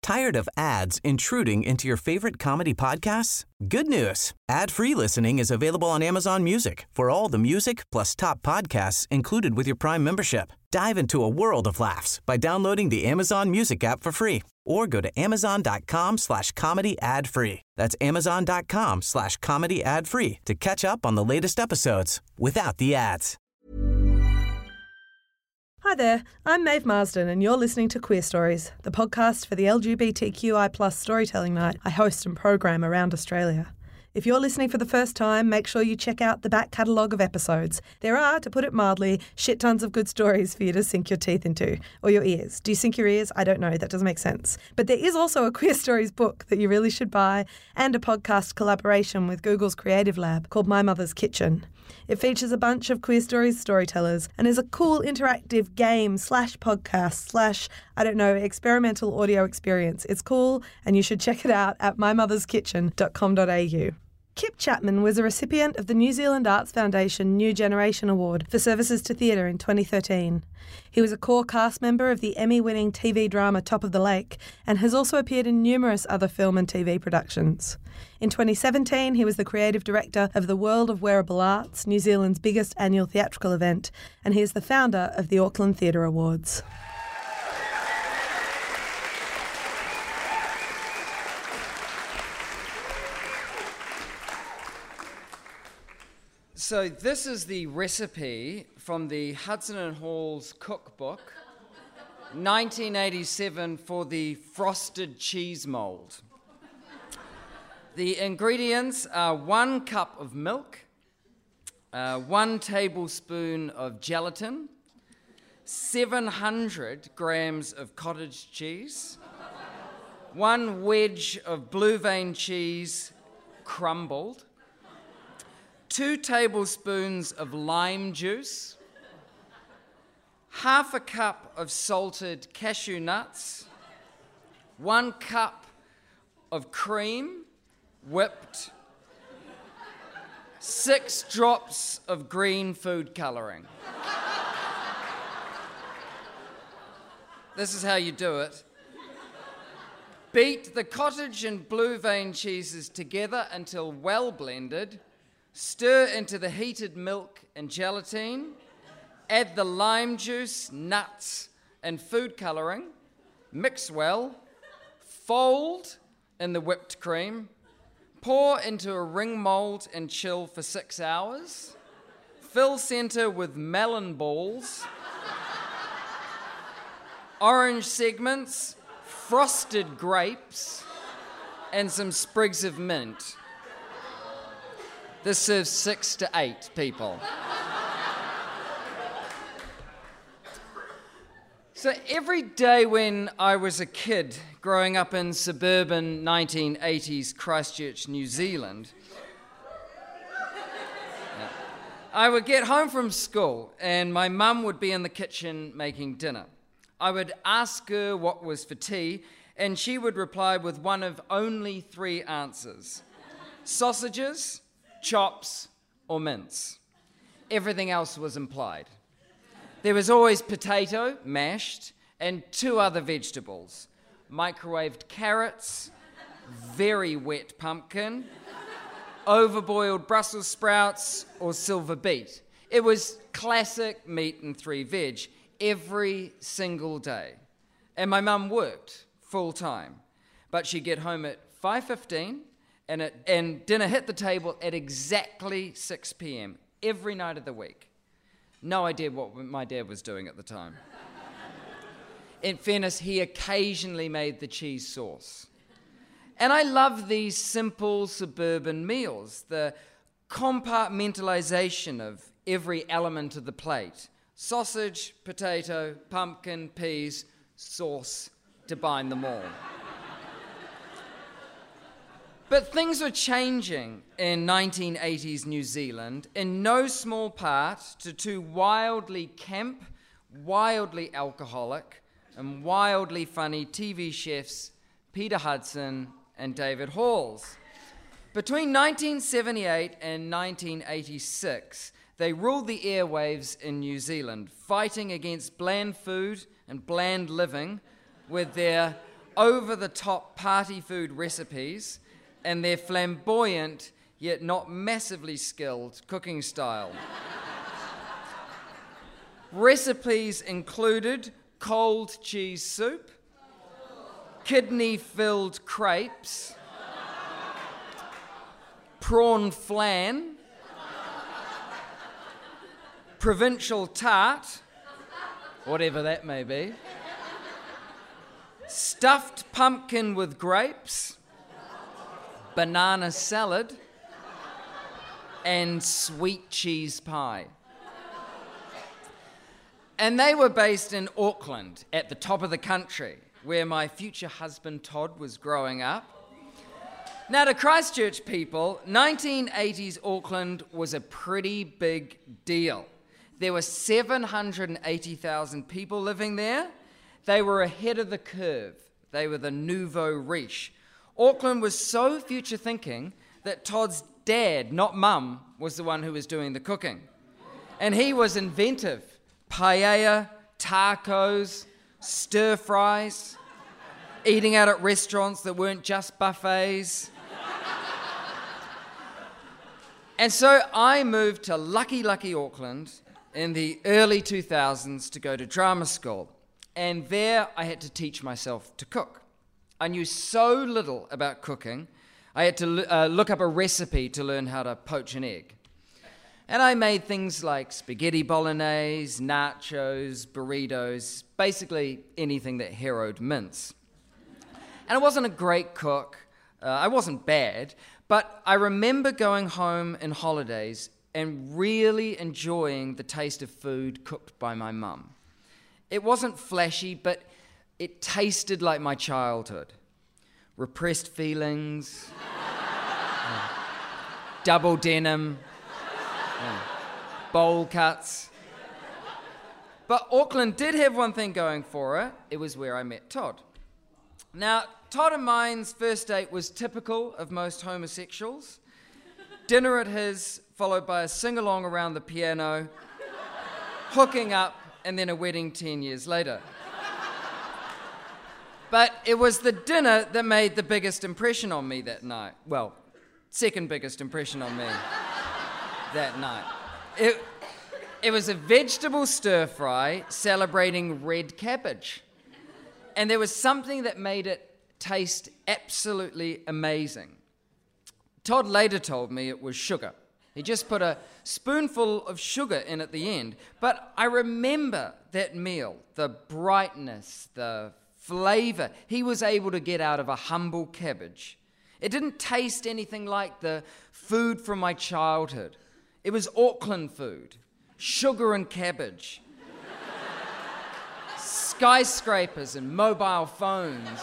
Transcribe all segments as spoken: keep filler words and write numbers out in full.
Tired of ads intruding into your favorite comedy podcasts? Good news. Ad-free listening is available on Amazon Music for all the music plus top podcasts included with your Prime membership. Dive into a world of laughs by downloading the Amazon Music app for free or go to amazon.com slash comedy ad free. That's amazon.com slash comedy ad free to catch up on the latest episodes without the ads. Hi there, I'm Maeve Marsden and you're listening to Queer Stories, the podcast for the L G B T Q I plus storytelling night I host and program around Australia. If you're listening for the first time, make sure you check out the back catalogue of episodes. There are, to put it mildly, shit tons of good stories for you to sink your teeth into. Or your ears. Do you sink your ears? I don't know, that doesn't make sense. But there is also a Queer Stories book that you really should buy and a podcast collaboration with Google's Creative Lab called My Mother's Kitchen. It features a bunch of Queer Stories storytellers and is a cool interactive game slash podcast slash, I don't know, experimental audio experience. It's cool and you should check it out at my mothers kitchen dot com dot a u. Kip Chapman was a recipient of the New Zealand Arts Foundation New Generation Award for services to theatre in twenty thirteen. He was a core cast member of the Emmy-winning T V drama Top of the Lake and has also appeared in numerous other film and T V productions. In twenty seventeen, he was the creative director of the World of Wearable Arts, New Zealand's biggest annual theatrical event, and he is the founder of the Auckland Theatre Awards. So this is the recipe from the Hudson and Hall's cookbook, nineteen eighty-seven, for the frosted cheese mould. The ingredients are one cup of milk, uh, one tablespoon of gelatin, seven hundred grams of cottage cheese, one wedge of blue vein cheese crumbled, two tablespoons of lime juice, half a cup of salted cashew nuts, one cup of cream, whipped, six drops of green food colouring. This is how you do it. Beat the cottage and blue vein cheeses together until well blended. Stir into the heated milk and gelatine, add the lime juice, nuts, and food colouring, mix well, fold in the whipped cream, pour into a ring mould and chill for six hours, fill centre with melon balls, orange segments, frosted grapes, and some sprigs of mint. This serves six to eight people. So every day when I was a kid growing up in suburban nineteen eighties Christchurch, New Zealand, yeah, I would get home from school and my mum would be in the kitchen making dinner. I would ask her what was for tea and she would reply with one of only three answers: sausages, chops, or mince. Everything else was implied. There was always potato, mashed, and two other vegetables: microwaved carrots, very wet pumpkin, overboiled Brussels sprouts, or silver beet. It was classic meat and three veg every single day. And my mum worked full time, but she'd get home at five fifteen, And, it, and dinner hit the table at exactly six p.m. every night of the week. No idea what my dad was doing at the time. In fairness, he occasionally made the cheese sauce. And I love these simple suburban meals, the compartmentalization of every element of the plate: sausage, potato, pumpkin, peas, sauce to bind them all. But things were changing in nineteen eighties New Zealand, in no small part to two wildly camp, wildly alcoholic, and wildly funny T V chefs, Peter Hudson and David Halls. Between nineteen seventy-eight and nineteen eighty-six, they ruled the airwaves in New Zealand, fighting against bland food and bland living with their over-the-top party food recipes and their flamboyant, yet not massively skilled, cooking style. Recipes included cold cheese soup, kidney-filled crepes, prawn flan, provincial tart, whatever that may be, stuffed pumpkin with grapes, banana salad, and sweet cheese pie. And they were based in Auckland, at the top of the country, where my future husband Todd was growing up. Now, to Christchurch people, nineteen eighties Auckland was a pretty big deal. There were seven hundred eighty thousand people living there. They were ahead of the curve. They were the nouveau riche. Auckland was so future-thinking that Todd's dad, not mum, was the one who was doing the cooking. And he was inventive. Paella, tacos, stir-fries, eating out at restaurants that weren't just buffets. And so I moved to lucky, lucky Auckland in the early two thousands to go to drama school. And there I had to teach myself to cook. I knew so little about cooking, I had to uh, look up a recipe to learn how to poach an egg. And I made things like spaghetti bolognese, nachos, burritos, basically anything that harrowed mince. And I wasn't a great cook, uh, I wasn't bad, but I remember going home in holidays and really enjoying the taste of food cooked by my mum. It wasn't flashy, but it tasted like my childhood. Repressed feelings, uh, double denim, uh, bowl cuts. But Auckland did have one thing going for it. It was where I met Todd. Now, Todd and mine's first date was typical of most homosexuals. Dinner at his, followed by a sing-along around the piano, hooking up, and then a wedding ten years later. But it was the dinner that made the biggest impression on me that night. Well, second biggest impression on me that night. It, it was a vegetable stir-fry celebrating red cabbage. And there was something that made it taste absolutely amazing. Todd later told me it was sugar. He just put a spoonful of sugar in at the end. But I remember that meal, the brightness, the flavor he was able to get out of a humble cabbage. It didn't taste anything like the food from my childhood. It was Auckland food, sugar and cabbage, skyscrapers and mobile phones.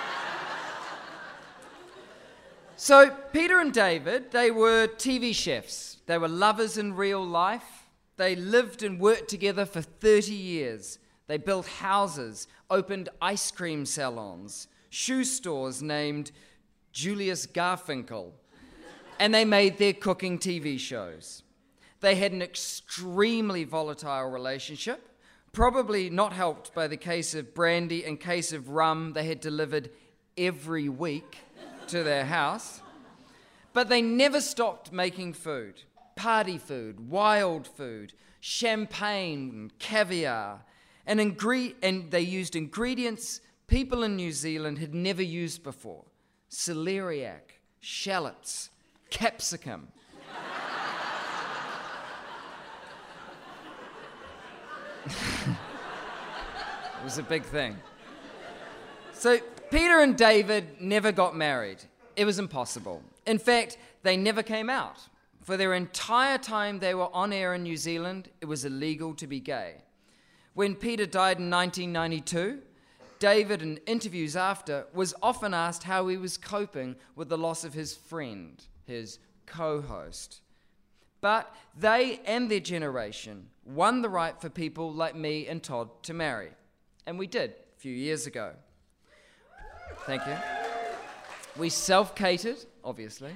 So Peter and David, they were T V chefs. They were lovers in real life. They lived and worked together for thirty years. They built houses, opened ice cream salons, shoe stores named Julius Garfinkel, and they made their cooking T V shows. They had an extremely volatile relationship, probably not helped by the case of brandy and case of rum they had delivered every week to their house. But they never stopped making food. Party food, wild food, champagne, caviar, and, ingre- and they used ingredients people in New Zealand had never used before. Celeriac, shallots, capsicum. It was a big thing. So Peter and David never got married. It was impossible. In fact, they never came out. For their entire time they were on air in New Zealand, it was illegal to be gay. When Peter died in nineteen ninety-two, David, in interviews after, was often asked how he was coping with the loss of his friend, his co-host. But they and their generation won the right for people like me and Todd to marry. And we did a few years ago. Thank you. We self-catered, obviously.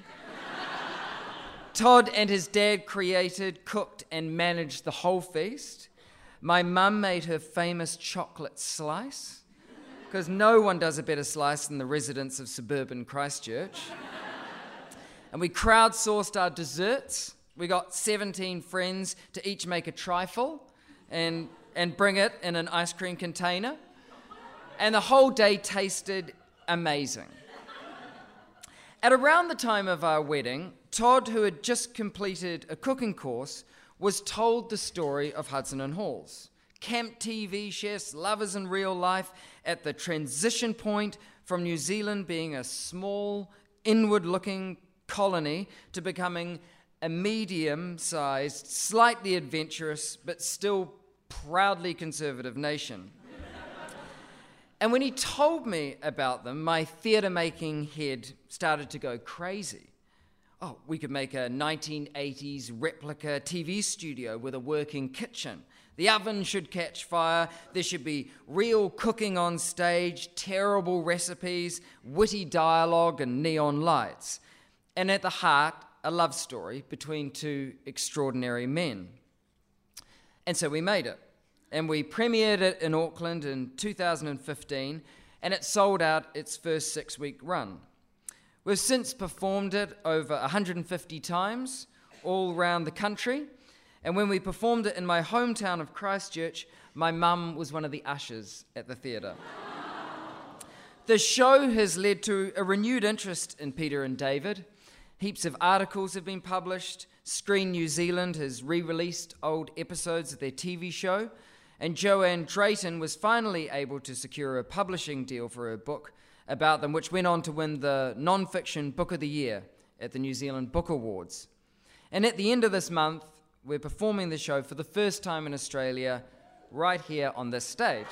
Todd and his dad created, cooked, and managed the whole feast. My mum made her famous chocolate slice. because no one does a better slice than the residents of suburban Christchurch. And we crowdsourced our desserts. We got seventeen friends to each make a trifle and, and bring it in an ice cream container. And the whole day tasted amazing. At around the time of our wedding, Todd, who had just completed a cooking course, was told the story of Hudson and Halls. Camp T V chefs, lovers in real life, at the transition point from New Zealand being a small, inward-looking colony to becoming a medium-sized, slightly adventurous, but still proudly conservative nation. And when he told me about them, my theatre-making head started to go crazy. Oh, we could make a nineteen eighties replica T V studio with a working kitchen. The oven should catch fire. There should be real cooking on stage, terrible recipes, witty dialogue, and neon lights. And at the heart, a love story between two extraordinary men. And so we made it. And we premiered it in Auckland in two thousand fifteen, and it sold out its first six-week run. We've since performed it over one hundred fifty times all around the country, and when we performed it in my hometown of Christchurch, my mum was one of the ushers at the theatre. The show has led to a renewed interest in Peter and David. Heaps of articles have been published. Screen New Zealand has re-released old episodes of their T V show, and Joanne Drayton was finally able to secure a publishing deal for her book about them, which went on to win the Non-Fiction Book of the Year at the New Zealand Book Awards. And at the end of this month, we're performing the show for the first time in Australia, right here on this stage.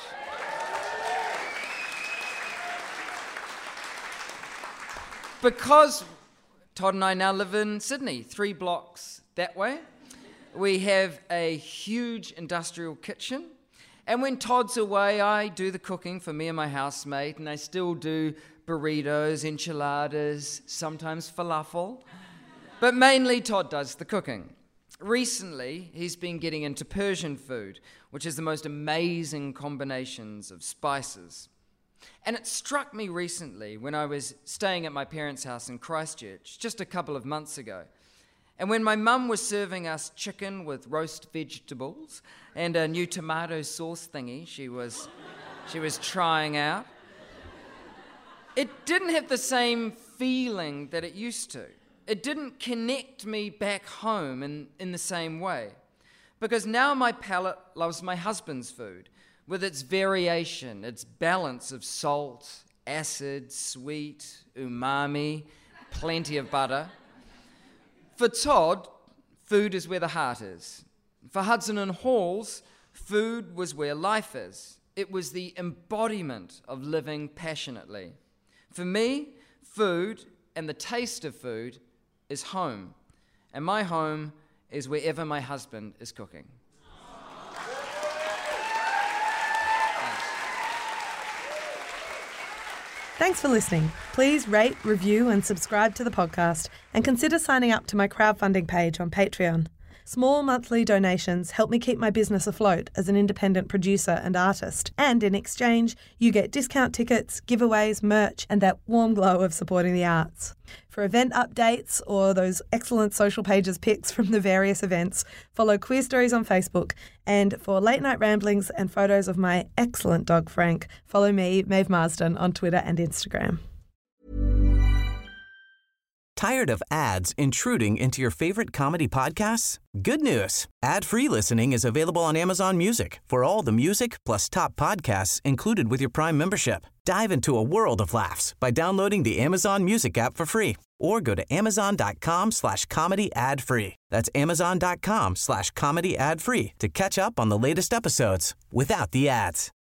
Because Todd and I now live in Sydney, three blocks that way, we have a huge industrial kitchen. And when Todd's away, I do the cooking for me and my housemate, and I still do burritos, enchiladas, sometimes falafel. But mainly Todd does the cooking. Recently, he's been getting into Persian food, which is the most amazing combinations of spices. And it struck me recently when I was staying at my parents' house in Christchurch just a couple of months ago. And when my mum was serving us chicken with roast vegetables and a new tomato sauce thingy she was, she was trying out, it didn't have the same feeling that it used to. It didn't connect me back home in, in the same way. Because now my palate loves my husband's food, with its variation, its balance of salt, acid, sweet, umami, plenty of butter. For Todd, food is where the heart is. For Hudson and Halls, food was where life is. It was the embodiment of living passionately. For me, food and the taste of food is home. And my home is wherever my husband is cooking. Thanks for listening. Please rate, review and subscribe to the podcast, and consider signing up to my crowdfunding page on Patreon. Small monthly donations help me keep my business afloat as an independent producer and artist, and in exchange, you get discount tickets, giveaways, merch, and that warm glow of supporting the arts. For event updates or those excellent social pages pics from the various events, follow Queer Stories on Facebook, and for late night ramblings and photos of my excellent dog Frank, follow me, Maeve Marsden, on Twitter and Instagram. Tired of ads intruding into your favorite comedy podcasts? Good news. Ad-free listening is available on Amazon Music for all the music plus top podcasts included with your Prime membership. Dive into a world of laughs by downloading the Amazon Music app for free or go to amazon.com slash comedy ad free. That's amazon.com slash comedy ad free to catch up on the latest episodes without the ads.